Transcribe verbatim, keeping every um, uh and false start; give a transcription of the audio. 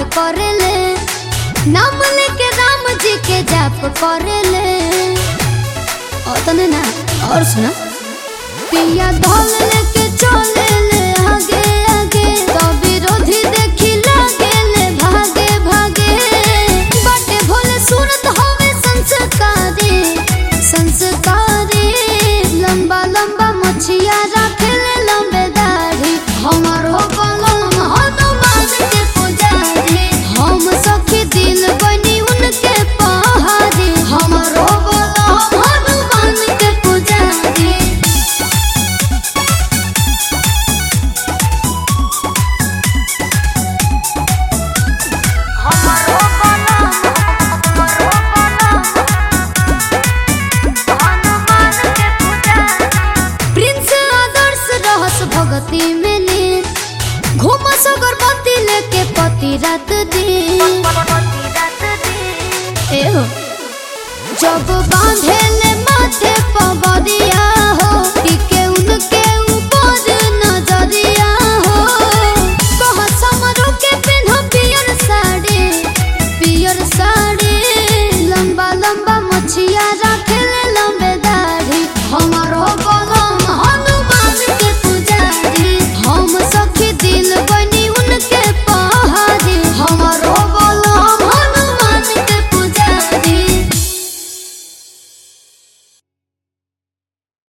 करेले, नाम लेके राम जी के जाप करेले। और तने ना और सुना, पिया ढोल लेके चले ले आगे आगे, तो विरोधी देखी लागे ले भागे भागे। बाटे भोले सूरत होवे संस्कारी संस्कारी, लंबा लंबा मछिया रखे ले लंबे दाढ़ी। हमारो बलम हनुमान के पुजारी, हम सखी दिल बनी उनके पहाड़ी। हमारो बलम हनुमान के पुजारी। भगती में लीन घूम सगरबत्ती लेके पति रात दिन। जब बांधे